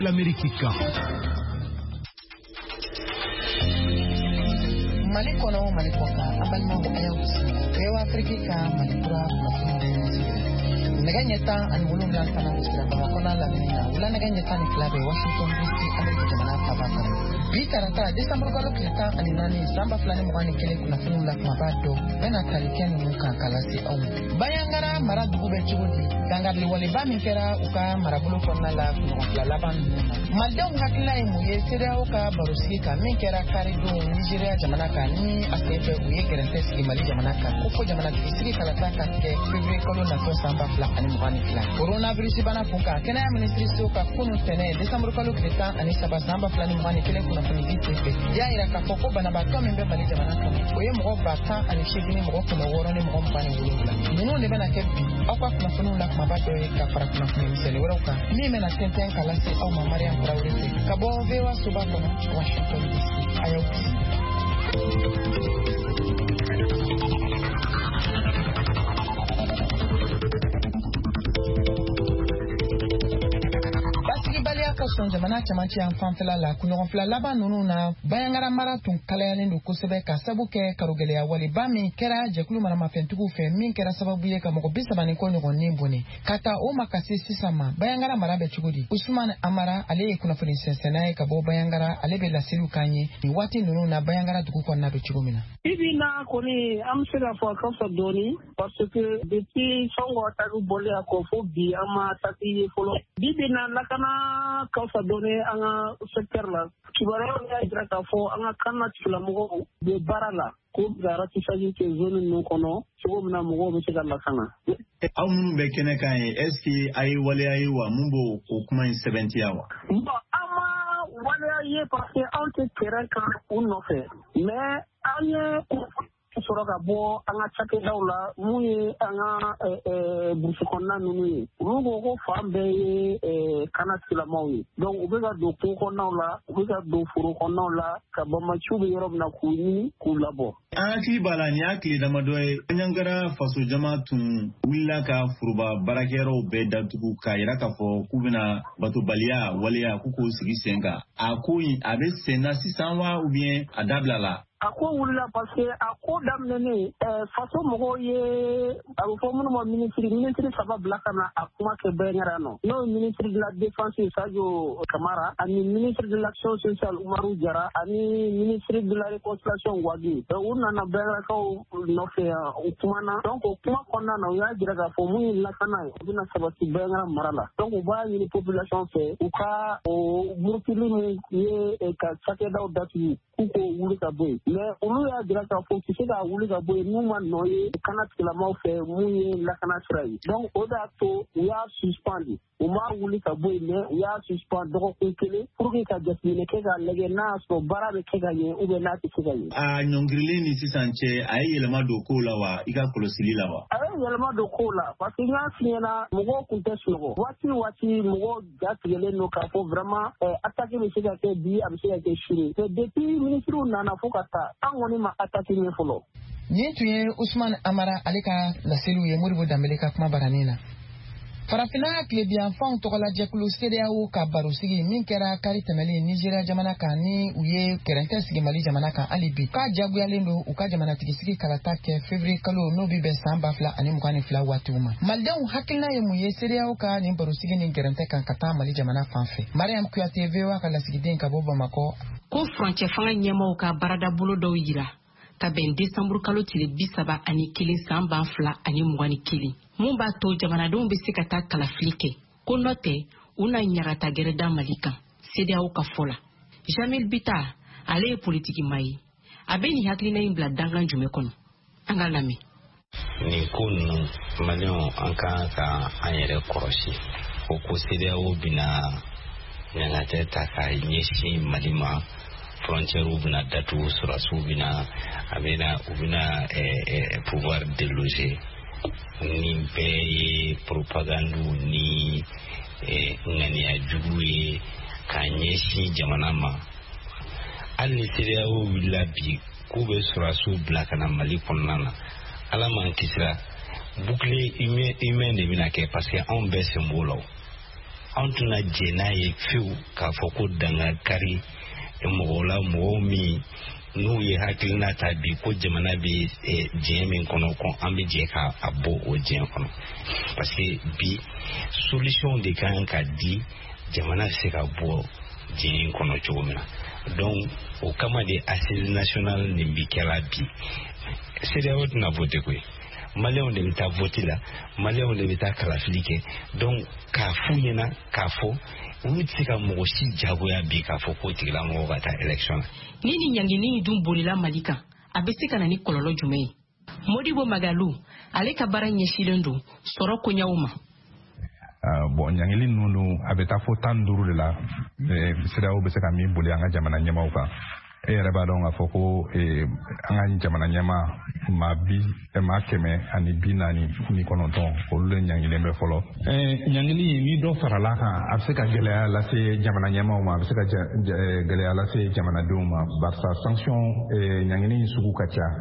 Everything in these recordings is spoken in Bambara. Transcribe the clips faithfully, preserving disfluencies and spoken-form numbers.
l'Amérique. Malikono malikoka abalmo ayawusi kewa Afrika malikura neganyeta an mulum lan kana bisra bakona la mina wala neganyeta ni klabe Washington D C Amerika jamana tabaka bitarata December galo kita aninani samba fulani mwani kile kuna funu la mabado bena talikeni muka kalasi au bayangara maradu kube chudi dangarli wale bami kera uka marabulo konna la la laban maldaw hakla imu yesira uka barusika min kera karido Nigeria jamana ni asefe uye gerente sigi mali jamana ka uko jamana sigi kala taka ke fevrier kolo na so samba fla ani mwani fla coronavirus bana funka kena ministry soka kunu tene December kolo kreta ani saba samba fla ni mwani kile kuna funi pepe ya ira ka foko bana ba to membe mali jamana ka oye mo ba ta ani shibini mo ko no woro ni mo mbani wulula nunu ne bana kebi akwa kuna funu la kuma ba to ka fara kuna funi misele woroka ni mena tenten kala se au ma Maria Traoré ka bo vewa suba kono Washington D C ayo son jamana chamachi en fanfela la kuno fla laba nunu na bayangara maratun kalayani ndo kusebe ka sabuke karugele ya wali bami kera jekulu mara mafentugu fe min kera sababu ye ka moko bisaba ni konyo gonni mboni kata o makasi sisama bayangara marabe chugudi Usman Amara ale kuna funi sensenae ka bo bayangara ale be la silu kanye ni wati nunu na bayangara dugu kwa nabe chugumina bibi na koni amsela fo ka doni parce que depuis songo tagu bolé ko fo bi ama tati folo bibi na lakana kausa done anga secteur la kibaro ya idra ka fo anga kanna tula mugo be barala ko gara tisaji ke zone no kono so mna mugo be tiga la kana aw mun be kene kan est ce que ay wale ay wa mumbo ko kuma in seventy yawa mba ama wale ay parce que on te terrain kan on no fait mais anye soroka bo anga chake dawla muye anga eh busukonna nuni rugo ko fambe eh kana tila mawi donc ubega do ko konna la ubega do furu konna la ka bama chubi yorob na kuni kulabo aki balani akli da madoy nyangara faso jamaatun willa ka furuba barakero be datuku ka iraka fo kubina bato balia waliya kuko sigi senga akoyi abe sena sisanwa ou bien adablala ako wulila parce que ako damnene eh façon mogo ye abo fo mun mo ministre ministre saba blakana akuma ke benyara no no ministre de la défense Sadio Kamara ani ministre de l'action sociale Umaru Jara ani ministre de la réconciliation Wagi e unna na benyara ko no fe ukumana donc kuma konna na ya jira ga fo mun lakana dina sabati benyara marala donc ba ni population fe uka o burkili ye e ka sake daw datu kuko wulika boy mais olu ya dira ka fo ki se ka wuli ka boy numa noye kana tila ma fe muye la kana trai donc oda to ya suspend o ma wuli ka boy mais ya suspend do ko kele pour que ka jasmine ke ga lege na so barabe ke ga ye ube na ti ke ga ye a nyongrile ni sisanche ay yelema do ko la wa ika kolosili la wa ay yelema do ko la parce que ya siena mugo kunte sugo wati wati mugo gatele no ka fo vraiment attaquer le se ga ke bi am se ga ke shiri depuis ministre nana fokata angoni ma ataki ni folo Nyetuye Usman Amara alika la selu ye muribo dameleka kuma baranina farafina klebian fon tokola jekulu sede au ka barusigi min kera kari temeli Nigeria jamana ka ni uye kerente sigi mali jamana ka alibi ka jagu yalendo uka jamana tigisigi kalata ke fevrier kalo no bibe samba fla ani mukani fla watuma maldan hakilna ye muye sede au ka ni barusigi ni kerente kan kata mali jamana fanfe Mariam Kuya T V wa kala sigi den ka boba mako ko frontier fanga nyema ka barada bolo do yira ka ben December kalo tile bisaba ani kilin samba fla ani mugani kili mumba to jamana don be sikata kala flike ko note una nyarata gereda malika sede au ka fola Jamil Bita ale politiki mai abeni haklina imbla dangan jume kono angalami ni kunu malion anka ka anyere koroshi ko ko sede au bina nyangate taka nyeshi malima frontière ubina datu surasu ubina amena ubina eh, eh, pouvoir déloger ni be propagandu ni eh, ngani ajugu ye kanyeshi jamana ma ali sire o bilabi kube surasu blakana mali konnana ala man kisra bouclier humain humain de bina ke parce que on baisse symbole an tuna jɛ n'a ye fiyewu k'a fɔ ko danga kari mɔgɔw la mɔgɔw min n'u ye hakilina ta bi ko jamana bɛ diɲɛ min kɔnɔ ko an bɛ jɛ k'a bɔ o diɲɛ kɔnɔ parce que bi solution de kan ka di jamana se ka bɔ diɲɛ in kɔnɔ cogo min na donc o kama de assise nationale nin bi kɛla bi C E D E A O tɛna vote koyi maliyɛnw de bɛ taa vote la maliyɛnw de bɛ taa kalafili kɛ donc k'a f'u ɲɛna k'a fɔ olu tɛ se ka mɔgɔ si jagoya bi k'a fɔ ko tigilamɔgɔ ka taa élection na. Ni ni ɲangini dun bolila Mali kan a bɛ se ka na ni kɔlɔlɔ jumɛn ye? Modibo Magalu ale ka baara ɲɛsilen don sɔrɔ koɲɛw ma. Bon ɲangili ninnu a bɛ taa fo tan duuru de la C E D E A O bɛ se ka min boli an ka jamana ɲɛmaaw kan. E yɛrɛ b'a dɔn k'a fɔ ko an ka jamana ɲɛmaa maa bi maa kɛmɛ ani bi naani ni kɔnɔntɔn olu de ɲangilen bɛ fɔlɔ. Ɲangili ni dɔ farala kan a bɛ se ka gɛlɛya lase jamana ɲɛmaaw ma a bɛ se ka gɛlɛya lase jamanadenw ma barisa sanction ɲangili sugu ka ca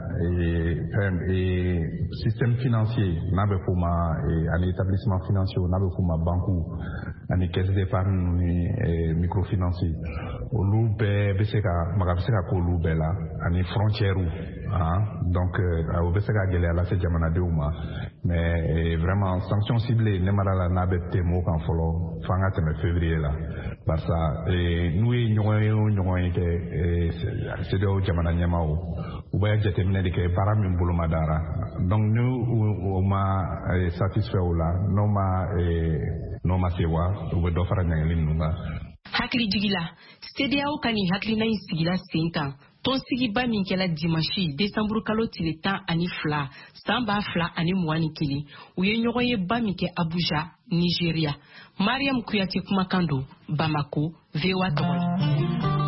système financier n'a bɛ f'o ma ani établissement financier n'a bɛ f'o ma banque ani caisse d'épargne ni microfinance olu bɛɛ bɛ se ka maga bɛ se ka k'olu bɛɛ la ani frontière donc o bɛ se ka gɛlɛya lase jamanadenw ma mais vraiment sanction ciblée ne mara la n'a bɛ tɛmɛ o kan fɔlɔ f'an ka tɛmɛ février la barisa n'u ye ɲɔgɔn ye o ɲɔgɔn ye kɛ C E D E A O jamana ɲɛmaaw u bɛ jateminɛ de kɛ baara min bolo ma dara donc n'u o ma satisfait o la n'o ma n'o ma se wa u bɛ dɔ fara ɲangili ninnu kan. Hakili jigila C E D E A O ka nin hakilina in sigila sen kan tɔnsigiba min kɛla dimanche décembre kalo tile tan ani fila san ba fila ani mugan ni kelen u ye ɲɔgɔn ye ba min kɛ Abuja Nigeria. Mariam Kuyate kumakan don Bamako V O A tɔgɔ la.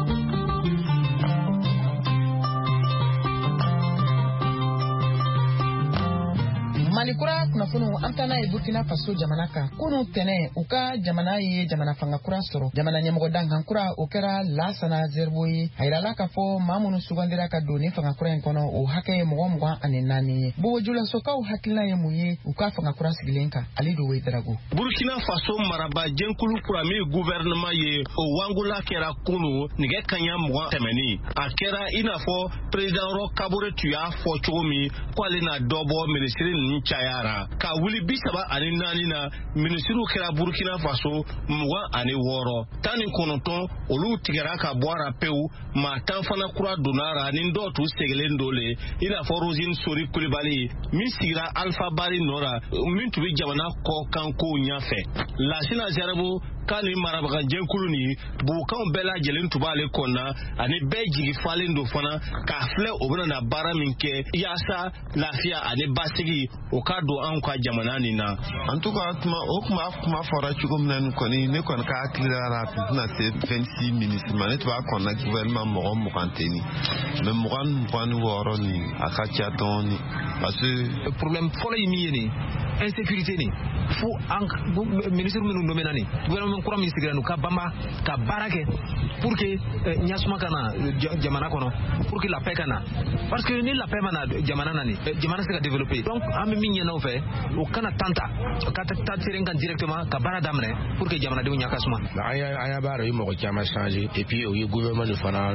Malikura kunnafoni an tana ye Burkina Faso jamana kan kunu tɛnɛ u ka jamana ye jamana fanga kura sɔrɔ jamana ɲɛmɔgɔ dankan kura o kɛra Lansana Zerbo ye a yirala k'a fɔ maa minnu sugandira ka don ni fanga kura in kɔnɔ o hakɛ ye mɔgɔ mugan ani naani ye Bobojulasokaw hakilina ye mun ye u ka fanga kura sigilen kan Ali Dowe Darago. Burkina Faso maraba jɛnkulu kura min gouvernement ye o wangula kɛra kunu nɛgɛ kaɲa mugan tɛmɛni a kɛra i n'a fɔ président Roch Kabore tun y'a fɔ cogo min k'ale na dɔ bɔ ministre ninnu cayara ka wuli bi saba ani naani na ministriw kɛra Burkina Faso mugan ani wɔɔrɔ tan ni kɔnɔntɔn olu tigɛra ka bɔ a ra pewu maa tan fana kura donnara ni dɔw tun segilen don le i n'a fɔ Rosine Sori Kulibali min sigira Alpha Bari nɔ la min tun bɛ jamana kɔ kan kow ɲɛfɛ Lansana Zerbo k'a ni marabaga jɛnkulu ni bugukanw bɛɛ lajɛlen tun b'ale kɔnɔna ani bɛɛ jigi falen don fana k'a filɛ o bɛna na baara min kɛ yaasa lafiya ani basigi o ka don anw ka jamana nin na. En tout cas tuma o kuma kuma fɔra cogo min na nin kɔni ne kɔni ka hakili la a tɛna se vingt-six ministres ma ne tun b'a kɔnɔna gouvernement mɔgɔ mugan tɛ nin mais mugan ni mugan ni wɔɔrɔ nin a ka ca dɔɔni parce que problème fɔlɔ ye min ye nin insécurité nin fo an ministre minnu nomena nin gouvernement kura min sigira nin ka banba ka baara kɛ pour que ɲasuma ka na jamana kɔnɔ pour que la paix ka na parce que ni la paix ma na jamana na nin jamana se ka développer donc an bɛ min ɲɛna o fɛ o kana tanta ka taa seren kan directement ka baara daminɛ pour que jamanadenw ɲa ka suma. an y'a baara ye mɔgɔ caman changer et puis o ye gouvernement nin fana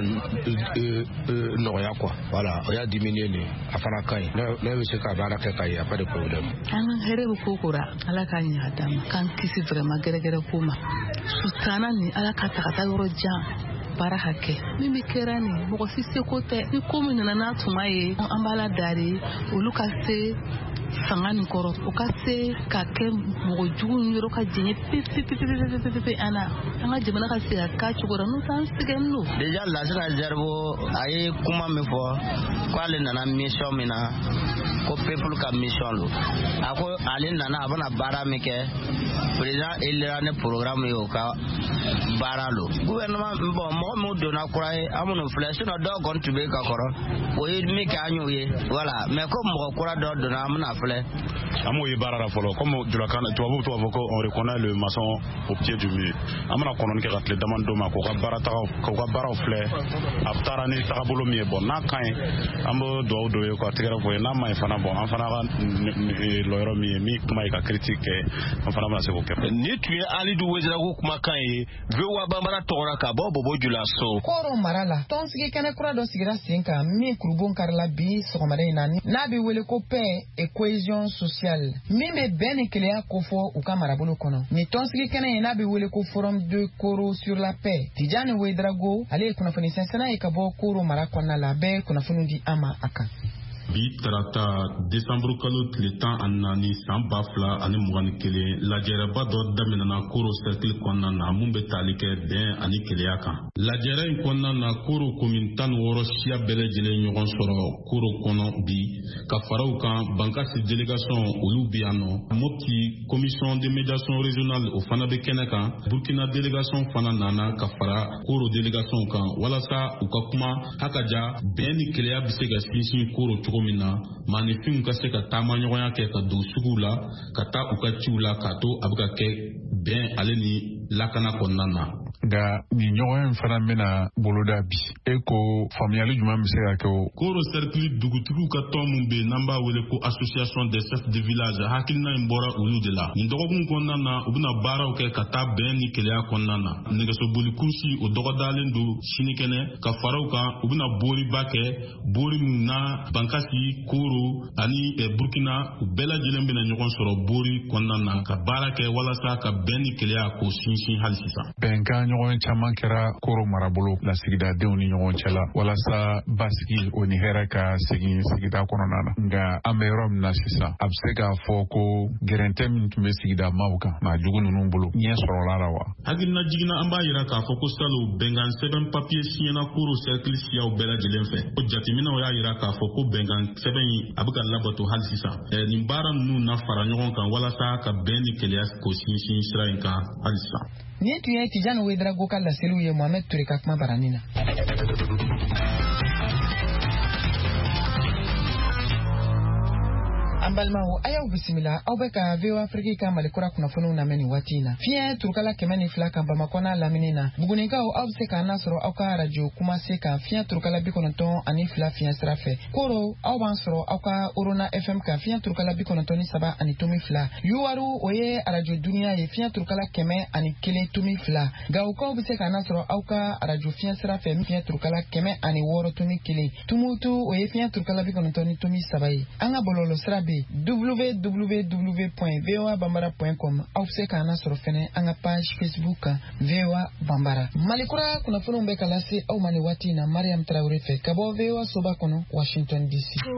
nɔgɔya quoi voilà o y'a diminuer nin a fana ka ɲi ne bɛ se ka baara kɛ ka ye a pas de problème. an ka hɛrɛ bɛ ko kora ala k'a ɲɛ a d'a ma k'an kisi vraiment gɛrɛgɛrɛ ko ma sutana ni ala ka ta ka taa yɔrɔ jan baara hakɛ min bɛ kɛra nin mɔgɔ si seko tɛ ni ko min nana n'a tuma ye an b'a la dari olu ka se fanga nin kɔrɔ o ka se ka kɛ mɔgɔ jugu ni yɔrɔ ka jɛɲɛ pepepepepepepe an na an ka jamana ka se ka k'a cogo la n'o t'an sɛgɛn n'o. déjà Lansana Zerbo a ye kuma min fɔ k'ale nana mission min na ko peuple ka mission lo a ko ale nana a bɛna baara min kɛ président elira ne programme ye o ka baara lo gouvernement bon mo mo donna croire amono flash no do gon to be ka koro o yi mi ka anyu ye voilà mais comme mo kora do donna amna fle amo yi barara folo comme de la kana to abo to avo on reconnaît le maçon au pied du mur amna konon ke ratle demande ma ko ka barata ko ka bara fle aftara ni tabolo mi bon na kan ambo do do ko tigara ko na mai fana bon en fana loyro mi mi kuma ka critique en fana ma se ko ni tu ali du wezira ko kuma kan yi vewa bambara tora ka bo bobo jula so koro marala ton sigi kene kura do sigira sinka mi kurubon karla bi sokomare nani na bi wele ko paix et cohésion sociale mi me bene kelea ko fo u kamara bolo kono ni ton sigi kene na bi wele ko forum de Koro sur la paix Tidjane Ouedraogo ale kuna fani sensana e ka bo koro mara konna la be kuna funundi ama aka bi tarata décembre kalo tile tan ani naani san ba fila ani mugani kelen lajɛrɛba dɔ daminɛna koro cercle kɔnɔna na mun bɛ tali kɛ bɛn ani keleya kan lajɛrɛ in kɔnɔna na koro commune tan ni wɔɔrɔ siya bɛɛ lajɛlen ɲɔgɔn sɔrɔ koro kɔnɔ bi ka fara u kan bankasi délégation olu bi yan nɔ mopti commission de médiation régionale o fana bɛ kɛnɛ kan burkina délégation fana nana ka fara koro délégation kan walasa u ka kuma hakaja bɛn ni keleya bɛ se ka sinsin koro cogo min na maanifinw ka se ka taama ɲɔgɔnya kɛ ka don suguw la ka taa u ka ciw la k'a to a bɛ ka kɛ bɛn ale ni lakana kɔnɔna na nka nin ɲɔgɔn in fana bɛna boloda bi e ko faamuyali jumɛn bɛ se ka kɛ o koro cercle dugutigiw ka tɔn min bɛ yen n'an b'a wele ko association des chefs de village hakilina in bɔra olu de la nin dɔgɔkun kɔnɔna na u bɛna baaraw kɛ ka taa bɛn ni keleya kɔnɔna na nɛgɛsoboli kurusi o dɔgɔdalen don sinikɛnɛ ka faraw kan u bɛna booriba kɛ boori min na bankasi koro ani burkina u bɛɛ lajɛlen bɛna ɲɔgɔn sɔrɔ boori kɔnɔna na ka baara kɛ walasa ka bɛn ni keleya k'o sinsin hali sisan bɛnkan ɲɔgɔn caman kɛra koro marabolo lasigidadenw ni ɲɔgɔn cɛla walasa basigi o ni hɛrɛ ka segin sigida kɔnɔna na nka an bɛ yɔrɔ min na sisan a bɛ se k'a fɔ ko gɛrɛntɛ min tun bɛ sigida maaw kan maa jugu ninnu bolo ɲɛ sɔrɔla la wa hakilina jiginna an b'a yira k'a fɔ ko salo bɛnkan sɛbɛn papiye siɲɛna koro cercle siyaw bɛɛ lajɛlen fɛ o jateminɛw y'a yira k'a fɔ ko bɛnkan sɛbɛn in a bɛ ka labato hali sisan nin baara ninnu na fara ɲɔgɔn kan walasa ka bɛn ni keleya k'o sinsin sira in kan hali sisan ni tun ye Tidjane Ouedraogo ka laseliw ye Mohamed Touré ka kuma barani na an balimaw a y'aw bisimila aw bɛ ka V O Afrique ka malikura kunnafoniw lamɛn nin waati in na fiɲɛ turukala kɛmɛ ni fila kan Bamakɔ n'a lamini na bugunikaw aw bɛ se k'an nasɔrɔ aw ka radio kumase kan fiɲɛ turukala bi kɔnɔntɔn ani fila fiɲɛ sira fɛ Koro aw b'an sɔrɔ aw ka Orona F M kan fiɲɛ turukala bi kɔnɔntɔn ni saba ani tomi fila Yuwaru o ye radio duniya ye fiɲɛ turukala kɛmɛ ani kelen tomi fila Gawukaw bɛ se k'an nasɔrɔ aw ka radio fiɲɛ sira fɛ fiɲɛ turukala kɛmɛ ani wɔɔrɔ tomi kelen Tumutu o ye fiɲɛ turukala bi kɔnɔntɔn ni tomi saba ye an ka bɔlɔlɔ sira bɛ w w w point v o a bambara point com aw bɛ se k'an sɔrɔ fɛnɛ an ka page Facebook kan V O A Bambara malikura kunnafoniw bɛ ka lase aw ma nin waati in na Mariam Traoré fɛ ka bɔ V O A soba kɔnɔ Washington D C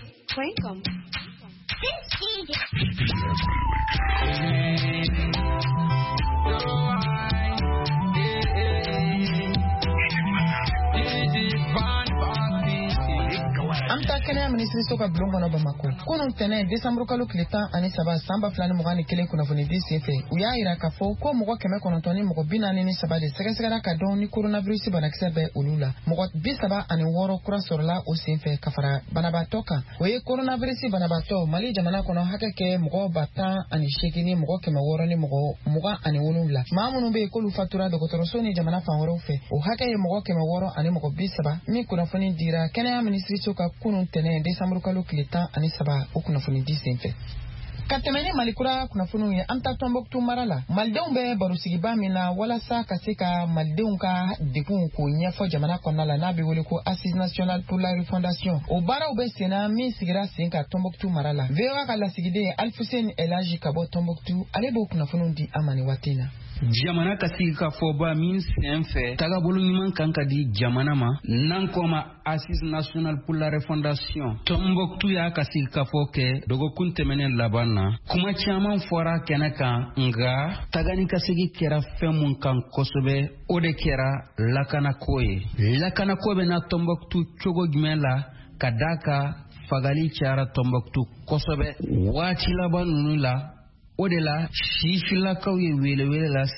an bɛ taa kɛnɛya minisiriso ka bulon kɔnɔ Bamako kunun tɛnɛ décembre kalo tile tan ani saba san ba fila ni mugan ni kelen kunnafoni di sen fɛ u y'a yira k'a fɔ ko mɔgɔ kɛmɛ kɔnɔntɔn ni mɔgɔ bi naani ni saba de sɛgɛsɛgɛra ka dɔn ni coronavirus banakisɛ bɛ olu la mɔgɔ bi saba ani wɔɔrɔ kura sɔrɔla o sen fɛ ka fara banabaatɔ kan o ye coronavirus banabaatɔ Mali jamana kɔnɔ hakɛ kɛ mɔgɔ ba tan ani seegin ni mɔgɔ kɛmɛ wɔɔrɔ ni mɔgɔ mugan ani wolonwula maa minnu bɛ yen k'olu fatura dɔgɔtɔrɔso ni jamana fan wɛrɛw fɛ o hakɛ ye mɔgɔ kɛmɛ wɔɔrɔ ani mɔgɔ bi saba min kunnafoni dira kɛnɛya minisiriso ka kunun tɛnɛ décembre kalo tile tan ani saba o kunnafoni di sen fɛ ka tɛmɛ ni malikura kunnafoniw ye an ta Tɔnbɔkutu mara la malidenw bɛ barosigiba min na walasa ka se ka malidenw ka degun k'o ɲɛfɔ jamana kɔnɔna la n'a bɛ wele ko Assise nationale pour la refondation o baaraw bɛ sen na min sigira sen ka Tɔnbɔkutu mara la V O A ka lasigiden Alfuseni Elaji ka bɔ Tɔnbɔkutu ale b'o kunnafoniw di an ma nin waati in na jamana ka sigi ka fɔba min sen fɛ tagabolo ɲuman kan ka di jamana ma n'an kɔ ma Assise nationale pour la refondation Tɔnbɔkutu y'a ka sigi ka fɔ kɛ dɔgɔkun tɛmɛnen laban na kuma caman fɔra kɛnɛ kan nka tagani ka segi kɛra fɛn mun kan kosɛbɛ o de kɛra lakanako ye lakanako bɛ na Tɔnbɔkutu cogo jumɛn la ka d'a ka fagali cayara Tɔnbɔkutu kosɛbɛ waati laban ninnu la o de la sifilakaw ye welewele lase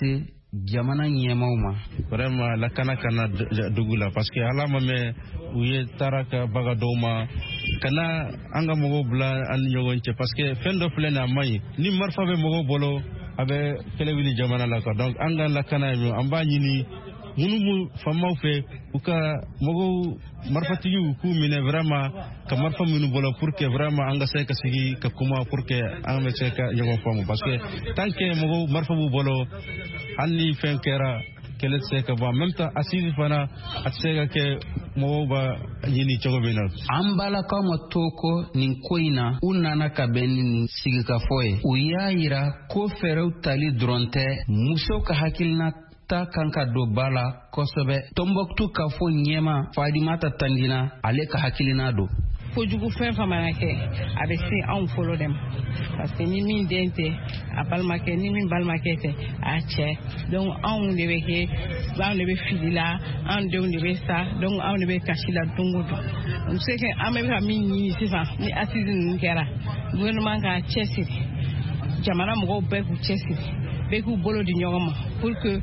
jamana ɲɛmaw ma. Vraiment lakana kana dugu la parce que ala ma mɛ u ye taara ka baga dɔw ma kana an ka mɔgɔw bila an ni ɲɔgɔn cɛ parce que fɛn dɔ filɛ nin a man ɲi ni marifa bɛ mɔgɔw bolo a bɛ kɛlɛ wuli jamana la quoi donc an ka lakana ye an b'a ɲini minnu mu famaw fɛ u ka mɔgɔw marifatigiw k'u minɛ vraiment ka marifa minnu bolo pour que vraiment an ka se ka sigi ka kuma pour que an bɛ se ka ɲɔgɔn faamu parce que tant que mɔgɔw marifa b'u bolo hali ni fɛn kɛra kɛlɛ tɛ se ka bɔ en même temps asidi fana a tɛ se ka kɛ mɔgɔw b'a ɲini cogo min na. An balakaw ma to ko nin ko in na u nana ka bɛn ni nin sigikafɔ ye u y'a yira ko fɛɛrɛw tali dɔrɔn tɛ musow ka hakilina ta kan ka don ba la kosɛbɛ. Tɔnbɔkutu ka fɔ ɲɛma Fadimata Tandina ale ka hakilina don. Kojugu fɛn fɛn mana kɛ a bɛ se anw fɔlɔ de ma parce que ni min den tɛ a balimakɛ ni min balimakɛ tɛ a cɛ donc anw de bɛ kɛ anw de bɛ fili la anw denw de bɛ sa donc anw de bɛ kasi la don o don on sait que an bɛ ka min ɲini sisan ni assise ninnu kɛra gouvernement ka cɛsiri jamana mɔgɔw bɛɛ k'u cɛsiri bɛɛ k'u bolo di ɲɔgɔn ma pour que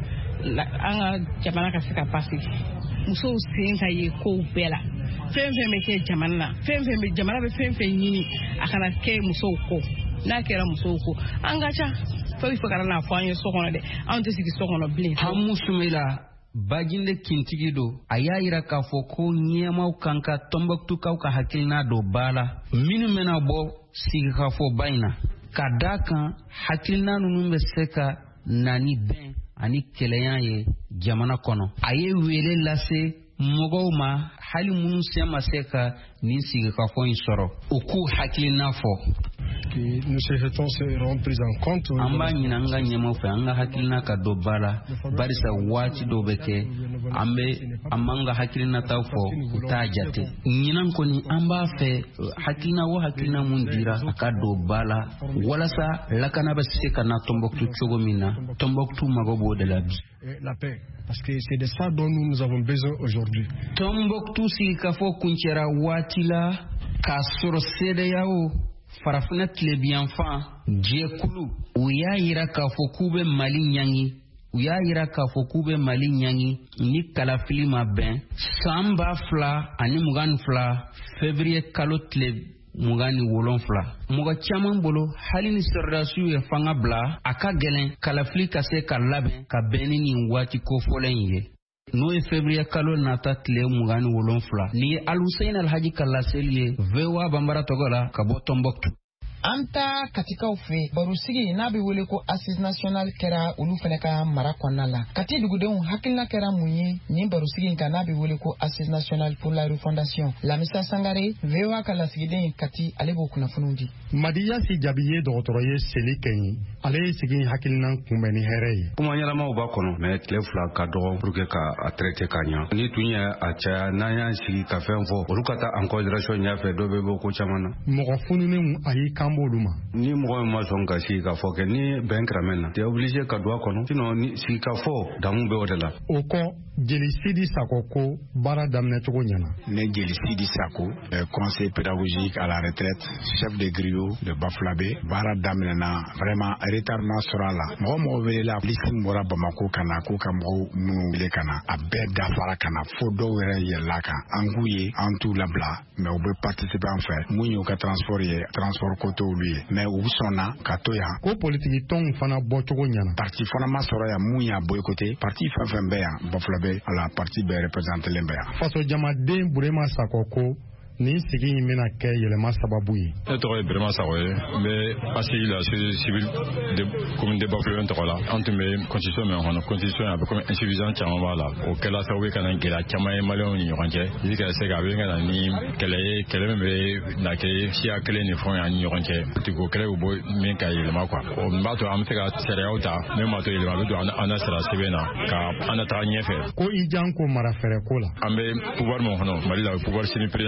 an ka jamana ka se ka basigi musow sen ka ye kow bɛɛ la fɛn fɛn bɛ kɛ jamana na fɛn fɛn bɛ jamana bɛ fɛn fɛn ɲini a kana kɛ musow kɔ n'a kɛra musow kɔ an ka ca fɛn fɛn kana n'a fɔ an ye so kɔnɔ dɛ anw tɛ sigi so kɔnɔ bilen. Hamu Sumela Bajinde kintigi do a y'a yira k'a fɔ ko ɲɛmaw kan ka Tɔnbɔkutukaw ka hakilina don ba la minnu bɛna bɔ sigikafɔba in na ka d'a kan hakilina ninnu bɛ se ka na ni bɛn ani kɛlɛya ye jamana kɔnɔ. A ye wele lase mɔgɔw ma hali minnu sen ma se ka nin sigikafɔ in sɔrɔ u k'u hakilina fɔ. Nous souhaitons seront pris en compte. An b'a ɲini an ka ɲɛmaw fɛ an ka hakilina ka don ba la barisa waati dɔw bɛ kɛ an bɛ an b'an ka hakilinataw fɔ u t'a jate. Ɲinan kɔni an b'a fɛ hakilina o hakilina mun dira a ka don ba la walasa lakana bɛ se ka na Tɔnbɔkutu cogo min na Tɔnbɔkutu mago b'o de la bi. La paix, parce que c'est de ça dont nous, nous avons besoin aujourd'hui. Tɔnbɔkutu sigikafɔ kuncɛra waati la k'a sɔrɔ C D A O farafinna tilebiyanfan jɛkulu u y'a yira k'a fɔ k'u bɛ Mali ɲangi u y'a yira k'a fɔ k'u bɛ Mali ɲangi ni kalafili ma bɛn san ba fila ani mugan ni fila février kalo tile mugan ni wolonfila. Mɔgɔ caman bolo hali ni sɔrɔdasiw ye fanga bila a ka gɛlɛn kalafili ka se ka labɛn ka bɛn ni nin waati kofɔlen in ye n'o ye février kalo nata tile mugan ni wolonfila. Ni ye Aluseyin Alhaji Kalaseli ye V O A Banbara tɔgɔ la ka bɔ Tɔnbɔkutu. An ta katikaw fɛ barosigi n'a bɛ wele ko assise nationale kɛra olu fana ka mara kɔnɔna la. Kati dugudenw hakilina kɛra mun ye nin barosigi in kan n'a bɛ wele ko assise nationale pour la refondation. Lamisa Sangare V O A ka lasigiden Kati ale b'o kunnafoniw di. Madiya Si Jabi ye dɔgɔtɔrɔ ye Seli Kɛɲi ale ye sigi hakilina kunbɛn ni hɛrɛ ye. Kuma ɲɛnamaw b'a kɔnɔ mais tile fila ka dɔgɔ pour que ka a traiter ka ɲɛ. Ni tun ye a caya n'an y'an sigi ka fɛn fɔ olu ka taa en considération ɲɛfɛ dɔ bɛ bɔ ko caman na. Mɔgɔ fununen a y'i kan b'olu ma. Ni mɔgɔ min ma sɔn ka sigi ka fɔ kɛ ni bɛn kɛrɛmɛ na t'es obligé ka don a kɔnɔ sinon ni sigi ka fɔ damu bɛ o de la. O kɔ Jeli Sidi Sako ko baara daminɛ cogo ɲɛna. Ne Jeli Sidi Sako conseil pédagogique à la retraite chef de griot de Bafulabe baara daminɛ na vraiment retardement sɔrɔ a la. Mɔgɔ mɔgɔ welela liste bɔra Bamako ka na k'u ka mɔgɔw minnu wele ka na a bɛɛ dafara ka na fo dɔw yɛrɛ yɛlɛla kan an k'u ye an t'u labila mais u bɛ participer an fɛ mun y'u ka transport ye transport ko t'olu ye mais u sɔnna ka to yan. Ko politiki tɔnw fana bɔcogo ɲɛna. Parti fana ma sɔrɔ yan mun y'a boycotté parti fɛn fɛn bɛ yan Bafulabe ala parti bɛɛ représenté len bɛ yan. Faso jamaden Burema Sako ko nin sigi in bɛna kɛ yɛlɛma sababu ye. Ne tɔgɔ ye Burema Sako ye n bɛ assis la société civile de commune de Bafulabe tɔgɔ la an tun bɛ constitution min kɔnɔ constitution a bɛ komi insuffisant caman b'a la o kɛla sababu ye ka na gɛlɛya caman ye maliyɛnw ni ɲɔgɔn cɛ i ka se ka a bɛ ka na ni kɛlɛ ye kɛlɛ min bɛ na kɛ siya kelen ni fɛnw ni ɲɔgɔn cɛ politiko kɛlɛ bɛ bɔ min ka yɛlɛma quoi o min b'a to an bɛ se ka sariyaw ta min b'a to yɛlɛma bɛ don an na sira sɛbɛn na ka an na taga ɲɛfɛ. Ko i jan ko mara fɛrɛ ko la. An bɛ pouvoir min kɔnɔ Mali la o ye pouvoir semi présidentiel de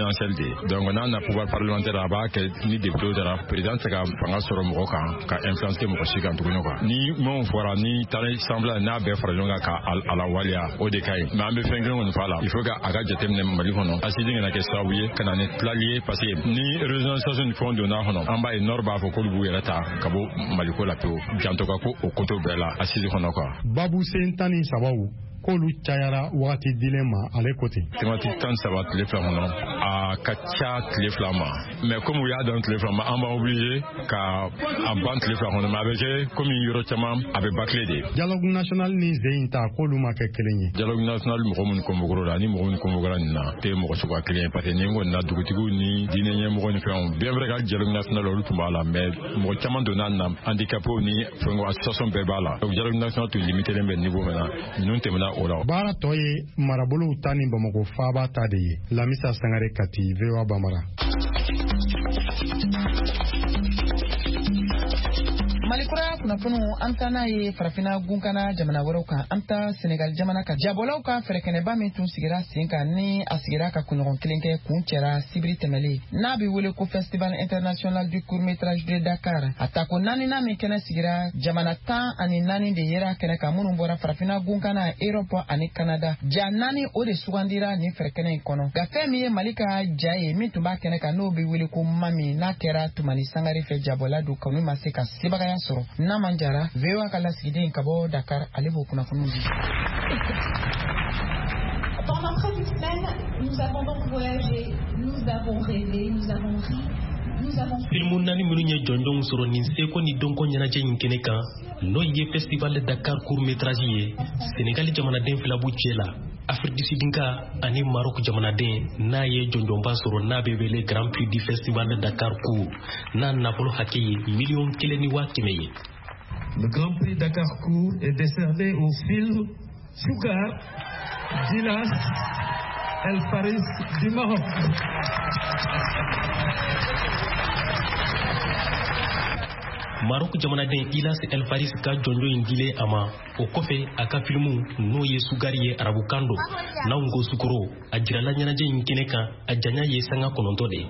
ye donc n'a na pouvoir parlementaire a b'a kɛ ni député dara président tɛ ka fanga sɔrɔ mɔgɔ kan ka influence mɔgɔ si kan tuguni quoi ni mun fɔra ni taara assemblée n'a bɛɛ fara ɲɔgɔn kan ka a la waliya o de ka ɲi mais an bɛ fɛn kelen kɔni fɔ a la il faut que a ka jateminɛ Mali kɔnɔ asidi kana kɛ sababu ye ka na ni tilali ye parce que ni régionalisation ni fɛnw donna kɔnɔ an b'a ye nord b'a fɔ k'olu b'u yɛrɛ ta ka bɔ Maliko la pewu janto ka ko o koto bɛɛ la asidi kɔnɔ quoi babu sen tan ni sababu k'olu cayara wagati dilen ma ale kote temati tan saba tile fila kɔnɔ a ka ca tile fila ma mais comme u y'a dan tile fila ma an b'a obligé ka a ban tile fila kɔnɔ mais a bɛ kɛ comme yɔrɔ caman a bɛ bâclé de dialogue national ni zein ta k'olu ma kɛ kelen ye dialogue national mɔgɔ minnu convoquera la ni mɔgɔ minnu convoquera nin na tɛ mɔgɔ suguya kelen ye parce que ni n kɔni na dugutigiw ni diinɛ ɲɛmɔgɔ ni fɛnw bien vrai que dialogue national olu tun b'a la mais mɔgɔ caman donna na handicapés ni fɛn association bɛɛ b'a la donc dialogue national tun limité len bɛ niveau min na ninnu tɛmɛna o la baara tɔ ye marabolow ta ni Bamakɔ faaba ta de ye Lamisa Sangare Kati V O A Bamara. Malikura kunnafoniw an taa n'a ye farafina gunkana jamana wɛrɛw kan an taa Senegal jamana kan jabɔlaw ka fɛrɛkɛnɛba min tun sigira sen kan ni a sigira ka kunɲɔgɔn kelen kɛ kun cɛra sibiri tɛmɛlen n'a bɛ wele ko Festival International du Court Métrage de Dakar a ta ko naaninan min kɛnɛ sigira jamana tan ani naani de yera kɛnɛ kan minnu bɔra farafina gunkana Europe ani Canada ja naani o de sugandira nin fɛrɛkɛnɛ in kɔnɔ nka fɛn min ye Mali ka ja ye min tun b'a kɛnɛ kan n'o bɛ wele ko Mami n'a kɛra Tumani Sangare fɛ jabɔla don kanu ma se ka sebagaya sɔrɔ n'a man jara V O A ka lasigiden ka bɔ Dakar ale b'o kunnafoniw di. Pendant près d'une semaine, nous avons donc voyagé, nous avons rêvé, nous avons ri, nous avons... Filmu naani minnu ye jɔnjɔnw sɔrɔ nin seko ni dɔnko ɲɛnajɛ in kɛnɛ kan n'o ye Festival Dakar Court Métrage ye Sénégal jamanaden fila b'u cɛ la Afrique du Sud ka ani Maroc jamanaden n'a ye jɔnjɔnba sɔrɔ n'a bɛ wele Grand Prix du Festival Dakar Court n'a nafolo hakɛ ye miliyɔn kelen ni waa kɛmɛ ye. Le Grand Prix Dakar Court est décerné au film Sugar d'Ilas El Faris du Maroc. Maroc jamanaden Ilas El Faris ka jɔnjɔn in dile a ma o kɔfɛ a ka filimu n'o ye sugari ye arabukan don n'anw ko sukoro a jirala ɲɛnajɛ in kɛnɛ kan a janya ye sanga kɔnɔntɔ de.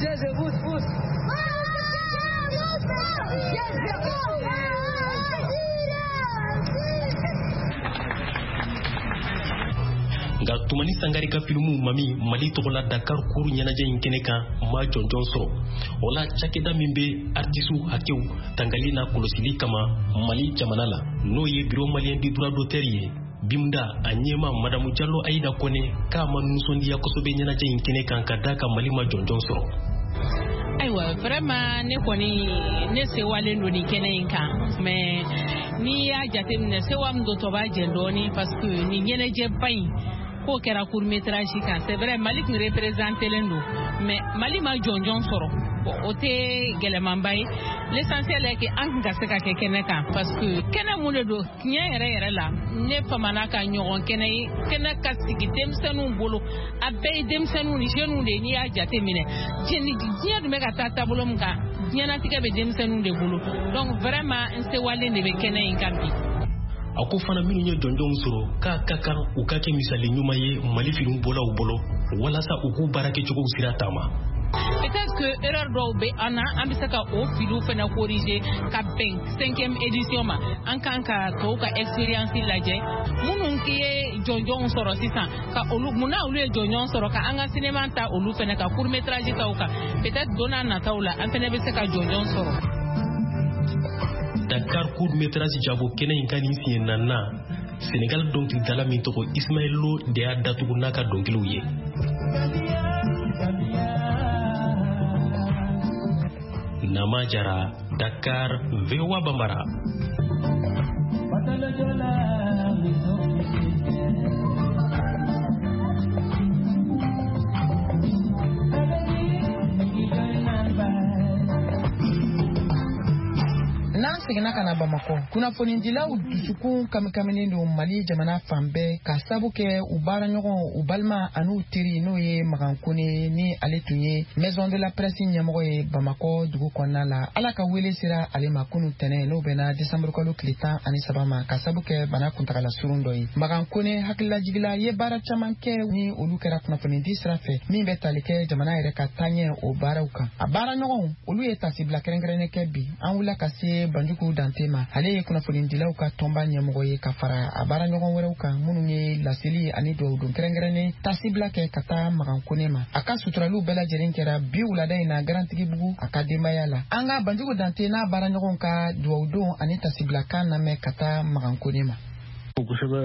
Nka Tumani Sangare ka filimu Mami Mali tɔgɔla Dakar Court ɲɛnajɛ in kɛnɛ kan ma jɔnjɔn sɔrɔ o la cakɛda min bɛ artisiw hakɛw tangali na kɔlɔsili kama Mali jamana la n'o ye Bureau Malien du Droit d'auteur ye Bimda a ɲɛma Madamu Diallo Aïda Kone k'a ma nisɔndiya kosɛbɛ ɲɛnajɛ in kɛnɛ kan ka da ka Mali ma jɔnjɔn sɔrɔ. Ayiwa vraiment ne kɔni ne sewalen don nin kɛnɛ in kan mais n'i y'a jateminɛ sewa min don tɔ b'a jɛ dɔɔni parce que nin ɲɛnajɛba in k'o kɛra court métrage kan c'est vrai Mali tun représenté len don mais Mali ma jɔnjɔn sɔrɔ o tɛ gɛlɛmanba ye l'essentiel est que an ka se ka kɛ kɛnɛ kan parce que kɛnɛ mun de don tiɲɛ yɛrɛ yɛrɛ la ne famana ka ɲɔgɔn kɛnɛ ye kɛnɛ ka sigi denmisɛnninw bolo a bɛɛ ye denmisɛnninw ni jeunes de n'i y'a jate minɛ diɲɛ dun bɛ ka taa taabolo min kan diɲɛnatigɛ bɛ denmisɛnninw de bolo donc vraiment n sewalen de bɛ kɛnɛ in kan bi. A ko fana minnu ye jɔnjɔnw sɔrɔ k'a ka kan u ka kɛ misali ɲuman ye Mali filimu bɔlaw bolo walasa u k'u baara kɛcogow sira taama. Peut-être que erreur dɔw bɛ an na an bɛ se ka o filiw fana corriger ka bɛn cinquième édition ma an kan ka tɔw ka expérience lajɛ minnu ye jɔnjɔnw sɔrɔ sisan ka olu munna olu ye jɔnjɔn sɔrɔ ka an ka cinéma ta olu fana ka court métrage taw kan peut-être don n'a nataw la an fana bɛ se ka jɔnjɔn sɔrɔ. Dakar Court Métrage jabo kɛnɛ in ka nin siɲɛ naaninan Sénégal dɔnkilidala min tɔgɔ Ismaël Lo de y'a datugu n'a ka dɔnkiliw ye. Nama Jara, Dakar, V O A Bambara. segina kana Bamako kunnafoni dilaw dusukun kamikamini do Mali jamana fanbɛ ka sabu kɛ u baara ɲɔgɔn u balima anu teri n'o ye Magankone ni ale tun ye Maison de la Presse ɲɛmɔgɔ ye Bamako dugu kɔnɔna la ala ka wele sera ale ma kunu tɛnɛ n'o bɛna décembre kalo tile tan ani saba ma ka sabu kɛ bana kuntagala surun dɔ ye Magankone hakililajigila ye baara caman kɛ ni olu kɛra kunnafoni di sira fɛ min bɛ tali kɛ jamana yɛrɛ ka taaɲɛ o baaraw kan a baara ɲɔgɔnw olu ye tasibila kɛrɛnkɛrɛnnen kɛ bi an wula ka se Banjugu Dante ma ale ye kunnafoni dilaw ka tɔnba ɲɛmɔgɔ ye ka fara a baara ɲɔgɔn wɛrɛw kan minnu ye laseli ani dugawu don kɛrɛnkɛrɛnnen tasibila kɛ ka taa Magankone ma a ka suturaliw bɛɛ lajɛlen kɛra bi wulada in na Garantigibugu a ka denbaya la an ka Banjugu Dante n'a baara ɲɔgɔn ka dugawu don ani tasibila kan lamɛn ka taa Magankone ma kosɛbɛ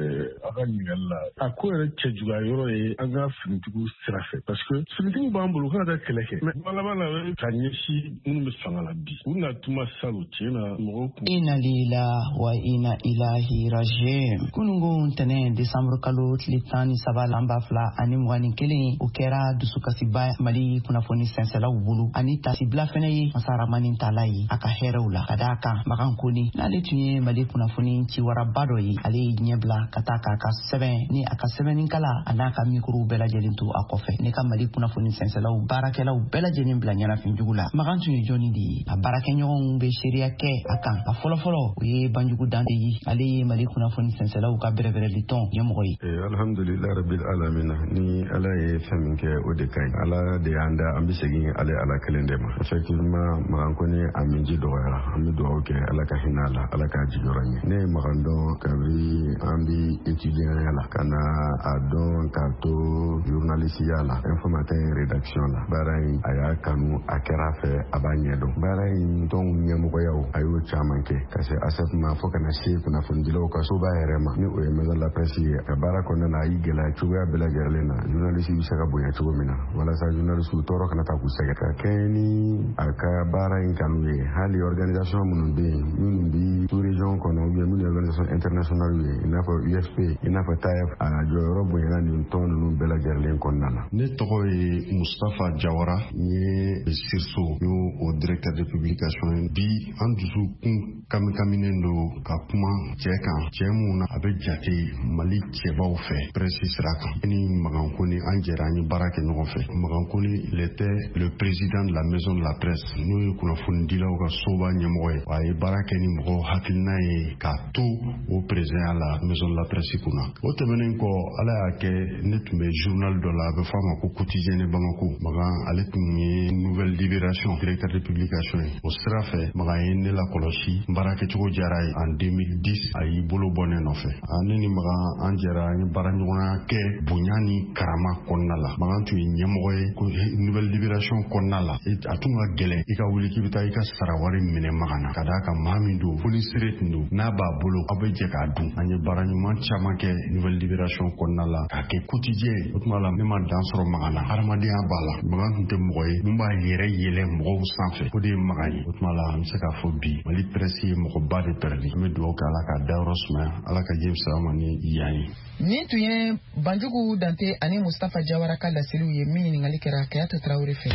a ka ɲininkali la a ko yɛrɛ cɛ juguya yɔrɔ ye an ka finitigiw sira fɛ parce que finitigiw b'an bolo u kana taa kɛlɛ kɛ mais laban na ka ɲɛsin minnu bɛ fanga la bi u na tuma salo tiɲɛ na mɔgɔw kun ina lila wa ina ilahi rajim kunungun ntɛnɛn décembre kalo tile tan ni saba la an b'a fila ani mugan ni kelen o kɛra dusukasiba Mali kunnafoni sɛnsɛlaw bolo ani tasibila fɛnɛ ye masaramani tala ye a ka hɛrɛw la ka d'a kan Magankone n'ale tun ye Mali kunnafoni ciwaraba dɔ ye ale ɲɛbila ka taa k'a ka sɛbɛn ni a ka sɛbɛnnikala a n'a ka mikrow bɛɛ lajɛlen to a kɔfɛ ne ka Mali kunnafoni sɛnsɛlaw baarakɛlaw bɛɛ lajɛlen bila ɲɛnafin jugu la Magan tun ye jɔnni de ye a baarakɛɲɔgɔnw bɛ seereya kɛ a kan a fɔlɔfɔlɔ o ye Banjugu Dante ye ale ye Mali kunnafoni sɛnsɛlaw ka bɛrɛbɛrɛli tɔn ɲɛmɔgɔ ye alhamdulillah rabbil alamin ni ala ye fɛn min kɛ o de ka ɲi ala de y'an da an bɛ segin ale ala kelen de ma effectivement Magankone a minji dɔgɔyara an bɛ dugawu kɛ ala ka hinɛ a la ala ka jigiyɔrɔ ɲɛ ne ye Magan dɔn kabi an bi étudiant la kana a dɔn k'a to journalistya la informateur rédaction la baara in a y'a kanu a kɛra fɛ a b'a ɲɛdɔn baara in tɔn ɲɛmɔgɔyaw a y'o caman kɛ ka se ASEP ma fo kana se kunnafonidilaw ka soba yɛrɛ ma ni o ye Maison de la Presse ye a baara kɔnɔna na a y'i gɛlɛya cogoya bɛɛ lajɛlen na journaliste bɛ se ka bonya cogo min na walasa journaliste tɔɔrɔ kana taa k'u sɛgɛn ka kɛ ni a ka baara in kanu ye hali organisation minnu bɛ yen minnu bi sous région kɔnɔ ou bien minnu ye organisation internationale ye i n'a fɔ U F P i n'a fɔ T A F a jɔyɔrɔ bonyana nin tɔn ninnu bɛɛ lajɛlen kɔnɔna na ne tɔgɔ ye Mustapha Jawara n ye Sirso n y'o o directeur de publication ye bi an dusu kun kamikaminen don ka kuma cɛ kan cɛ mun na a bɛ jate Mali cɛbaw fɛ presse sira kan ni Magankone an jɛra an ye baara kɛ ɲɔgɔn fɛ Magankone il était le président de la Maison de la Presse n'o ye kunnafonidilaw ka soba ɲɛmɔgɔ ye a ye baara kɛ ni mɔgɔw hakilina ye k'a to o président la Maison de la Presse kunna o tɛmɛnen kɔ ala y'a kɛ ne tun bɛ journal dɔ la a bɛ f'a ma ko quotidien de Bamako Magan ale tun ye nouvelle libération directeur de publication ye o sira fɛ Magan ye ne la kɔlɔsi baara kɛcogo diyara ye en deux mille dix a y'i bolo bɔ ne nɔfɛ ne ni Magan an jɛra an ye baara ɲɔgɔnya kɛ bonya ni karama kɔnɔna la Magan tun ye ɲɛmɔgɔ ye ko nouvelle libération kɔnɔna la a tun ka gɛlɛn i ka wuli k'i bɛ taa i ka sara wari minɛ Magan na ka d'a kan maa min don fonisere tun don n'a b'a bolo aw bɛ jɛ k'a dun an ye baara ɲuman caman kɛ nouvelle libération kɔnɔna la k'a kɛ quotidien o tuma la ne ma dan sɔrɔ Magan na hadamadenya b'a la Magan tun tɛ mɔgɔ ye mun b'a yɛrɛ yɛlɛ mɔgɔw sanfɛ o de ye Magan ye o tuma la an bɛ se k'a fɔ bi Mali presse ye mɔgɔba de pɛrɛdi an bɛ dugawu kɛ ala ka dayɔrɔ sumaya ala ka jɛ fisaya ma ni yan ye nin tun ye Banjugu Dante ani Mustapha Jawara ka laseliw ye min ɲininkali kɛra Kayatu Tarawele fɛ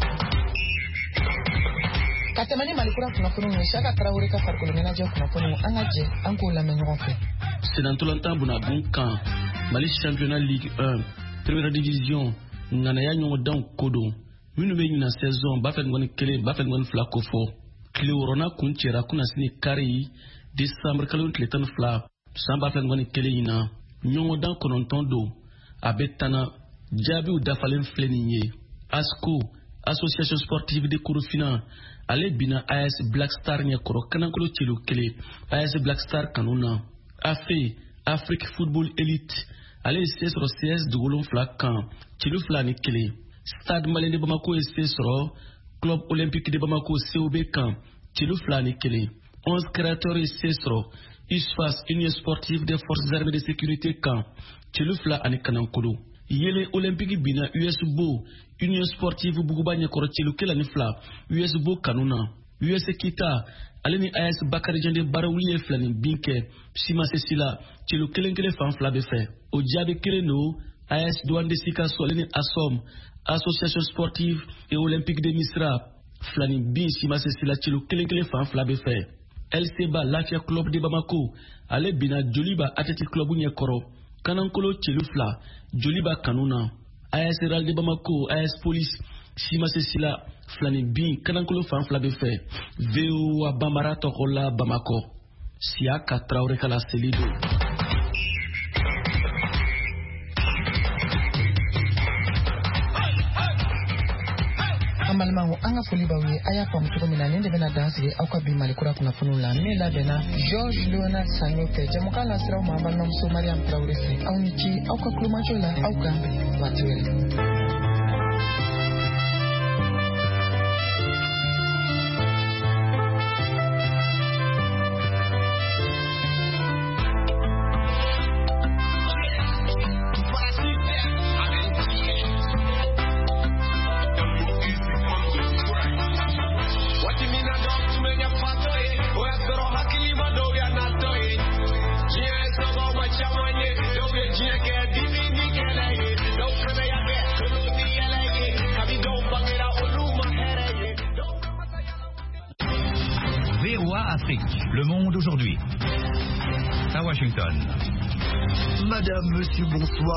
ka tɛmɛ ni Malikura kunnafoniw ye Saka Tarawele ka farikolo ɲɛnajɛ kunnafoniw an ka jɛ an k'o lamɛn ɲɔgɔn fɛ senantolantan bunabun kan Mali championnat Ligue un première division ŋanaya ɲɔgɔndanw ko don minnu bɛ ɲina saison b'a fɛ ŋɔni kelen b'a fɛ ŋɔni fila ko fɔ tile wɔɔrɔnan kun cɛra kunna sini kari décembre kalo tile tan ni fila san b'a fɛ ŋɔni kelen in na ɲɔgɔndan kɔnɔntɔn don a bɛ tana jaabiw dafalen filɛ nin ye ASCO association sportive de Korofina ale bina A S Black Star ɲɛkɔrɔ kanankolo celu kelen A S Black Star kanu na AFE Afrique Football Elite ale ye se sɔrɔ C S dugolon fila kan celu fila ni kelen Stade Malien de Bamako ye se sɔrɔ Club Olympique de Bamako C O B kan celu fila ni kelen onze créateurs ye se sɔrɔ U S F A S Union Sportive des Forces Armées de Sécurité kan celu fila ani kanankolo Yele Olympique bina U S B O Union Sportive Buguba ɲɛkɔrɔ celu kelen ni fila U S B O kanu na U S Kita ale ni A S Bakari Jande barawuli ye fila ni bin kɛ Sima Sesila celu kelen kelen fan fila bɛ fɛ o jaabi kelen don A S Douane de Sikasso ale ni ASOM Association Sportive et Olympique de Misra fila ni bin Sima Sesila celu kelen kelen fan fila bɛ fɛ L C B A Lafia Club de Bamako ale bina Joliba Athletic Club ɲɛkɔrɔ Kanankolo Chelufla Joliba Kanuna A S Real de Bamako A S Police Simase Sila Flani Bin Kanankolo fan fila bɛ fɛ V O A Bambara tɔgɔ la Bamako Siaka Traoré kala Selido. Amalmango anga foli bawe aya kwa mtuko minane de bena dansige au kwa bimalikura kuna funula mela bena George Leonard Sanyote jamuka la sira umamba na mso Mariam Traoré au nichi au kwa klumajola au gambe watuele. V O A Afrique, le monde aujourd'hui. À Washington. Madame, monsieur, bonsoir.